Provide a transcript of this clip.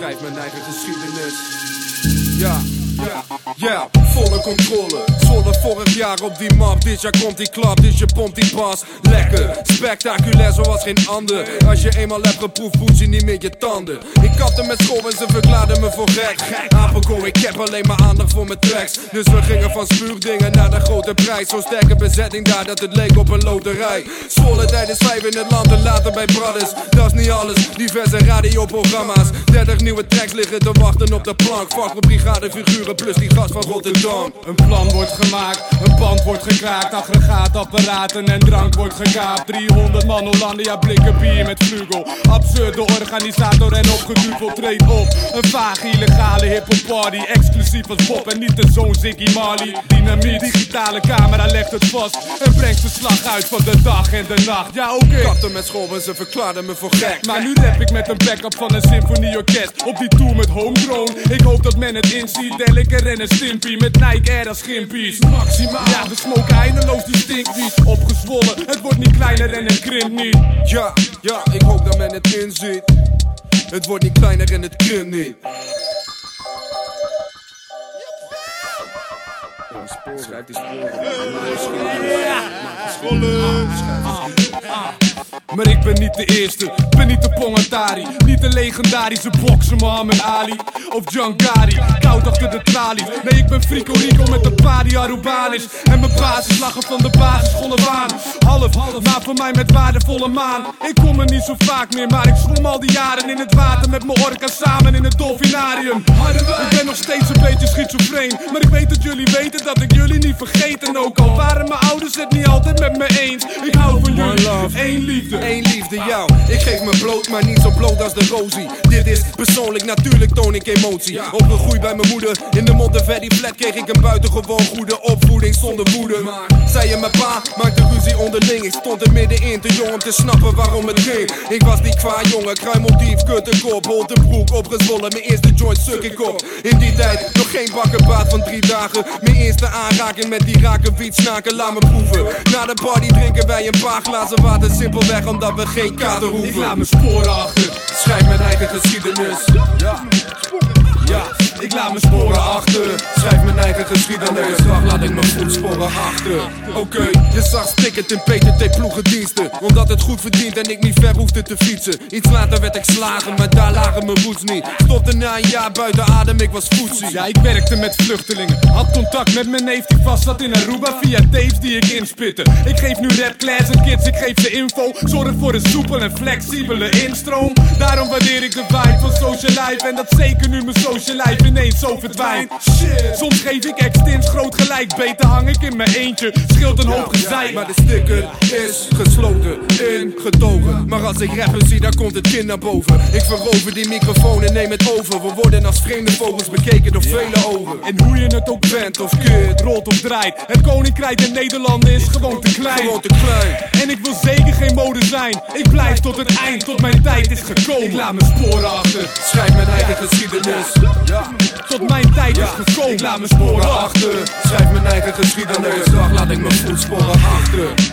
schrijf mijn eigen geschiedenis. Ja, volle controle. Zwolle vorig jaar op die map. Dit jaar komt die klap, dit je pompt die bas. Lekker, spectaculair zoals geen ander. Als je eenmaal hebt geproefd, voelt je niet meer je tanden. Ik kapte met school en ze verklaarden me voor gek. Apenkool, ik heb alleen maar aandacht voor mijn tracks. Dus we gingen van spuugdingen naar de grote prijs. Zo'n sterke bezetting daar dat het leek op een loterij. Zwolle tijdens 5 in het land en later bij Brothers. Dat is niet alles, diverse radioprogramma's. 30 nieuwe tracks liggen te wachten op de plank. Vakbrigade-figuren plus die gast van Rotterdam. Een plan wordt gemaakt, een band wordt gekraakt. Aggregaatapparaten en drank wordt gekaapt. 300 man Hollandia blikken bier met vlugel. Absurde organisator en opgeduveld treedt op. Een vage illegale hiphop party. Exclusief als Bob en niet de zoon Ziggy Marley. Dynamiet, digitale camera legt het vast. En brengt de slag uit van de dag en de nacht. Ja oké. Kapte met school en ze verklaarden me voor gek. Maar nu rap ik met een backup van een symfonieorkest. Op die tour met Homegrown. Ik hoop dat men het inziet. Deliker en een Stimpy met Nike Air als gimpies. Maximaal. Ja, we smoken eindeloos die stinkwies. Opgezwollen, het wordt niet kleiner en het krimpt niet. Ja, ik hoop dat men het inziet. Het wordt niet kleiner en het krimpt niet. Schrijf die sporen. Maar ik ben niet de eerste, ben niet de Pongatari. Niet de legendarische bokser Muhammad Ali of Jankari. Koud achter de tralies. Nee, ik ben Frico Rico met de party Arubanis. En mijn basis lachen van de basisschool af aan. Half, maar voor mij met waardevolle maan. Ik kom er niet zo vaak meer, maar ik zwom al die jaren in het water met mijn orka samen in het dolfinarium. Ik ben nog steeds een beetje schizofreen, maar ik weet dat jullie weten dat ik jullie niet vergeet. En ook al waren mijn ouders het niet altijd met me eens, ik hou van jullie, één liefde. Eén liefde, jou. Ik geef me bloot, maar niet zo bloot als de Rosie. Dit is persoonlijk, natuurlijk toon ik emotie. Opgegroeid bij mijn moeder, in de Monteverdi flat kreeg ik een buitengewoon goede opvoeding zonder woede. Zei je mijn pa, maakte ruzie onderling. Ik stond er middenin, te jong om te snappen waarom het ging. Ik was die qua jongen, kruimeldief, kuttenkop, holte broek, opgezwollen. Mijn eerste joint suk ik op. In die tijd nog geen bakkenbaat van 3 dagen. Mijn eerste aanraking met die rakenwiet snaken, laat me proeven. Na de party drinken wij een paar glazen water, simpelweg omdat we geen kater hoeven. Ik laat mijn sporen achter, schrijf mijn eigen geschiedenis. Ik laat mijn sporen achter, schrijf mijn eigen geschiedenis. Dag laat ik mijn voetsporen achter. Oké, je zag stickert in PTT ploegendiensten. Omdat het goed verdient en ik niet ver hoefde te fietsen. Iets later werd ik slagen, maar daar lagen mijn roots niet. Stopte na een jaar buiten adem, ik was voetzie. Ja, ik werkte met vluchtelingen. Had contact met mijn neef die vast zat in Aruba via tapes die ik inspitte. Ik geef nu rapclass en kids, ik geef ze info. Zorg voor een soepel en flexibele instroom. Daarom waardeer ik de vibe van social life. En dat zeker nu mijn social life ineens zo verdwijnt. Shit. Soms geef ik extins groot gelijk. Beter hang ik in mijn eentje, scheelt een hoop gezeik. Maar de sticker is gesloten, ingetogen. Maar als ik rapper zie, dan komt het kind naar boven. Ik verover die microfoon en neem het over. We worden als vreemde vogels bekeken door vele ogen. En hoe je het ook bent of keert, rolt of draait, het koninkrijk in Nederland is gewoon te klein. Gewoon te klein. En ik wil zeker geen mode zijn. Ik blijf tot het eind, tot mijn tijd is gekomen. Ik laat mijn sporen achter, schrijf mijn eigen geschiedenis. Tot mijn tijd is gekomen. Ik laat mijn sporen achter, schrijf mijn eigen geschiedenis. Dag laat ik mijn voetsporen achter.